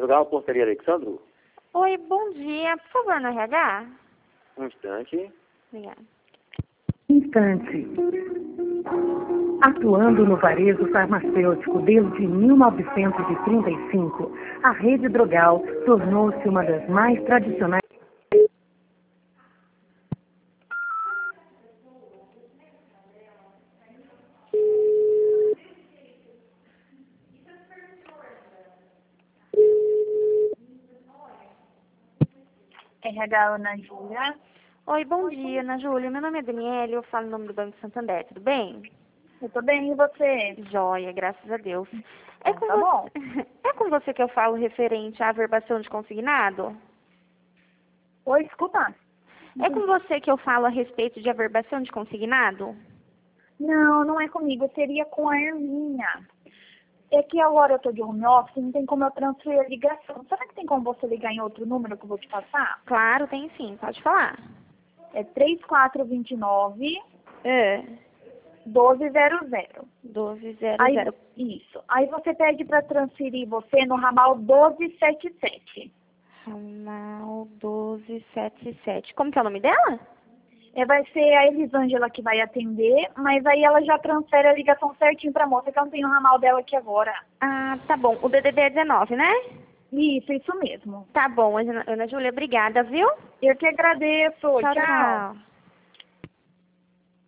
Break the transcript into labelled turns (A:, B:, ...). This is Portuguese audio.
A: Jogar Portaria Alexandro?
B: Oi, bom dia. Por favor, no RH?
A: Um instante.
B: Obrigada.
C: Instante. Atuando no varejo farmacêutico desde 1935, a Rede Drogal tornou-se uma das mais tradicionais.
D: RH Ana Júlia.
B: Oi, bom dia, Ana Júlia. Meu nome é Daniela, eu falo em nome do Banco Santander, tudo bem?
D: Eu tô bem, e você?
B: Joia, graças a Deus.
D: Tá bom.
B: É com você que eu falo referente à averbação de consignado?
D: Oi, desculpa.
B: É com você que eu falo a respeito de averbação de consignado?
D: Não, não é comigo, seria com a Herminha. É que agora eu tô de home office, não tem como eu transferir a ligação. Será que tem como você ligar em outro número que eu vou te passar?
B: Claro, tem sim, pode falar.
D: É 3429
B: É,
D: 1200.
B: 1200.
D: Aí, isso. Aí você pede para transferir você no ramal 1277.
B: Ramal 1277. Como que é o nome dela?
D: Vai ser a Elisângela que vai atender, mas aí ela já transfere a ligação certinho pra moça, que eu não tenho o ramal dela aqui agora.
B: Ah, tá bom. O DDD é 19, né?
D: Isso mesmo.
B: Tá bom, Ana Júlia, obrigada, viu?
D: Eu que agradeço.
B: Tchau, tchau.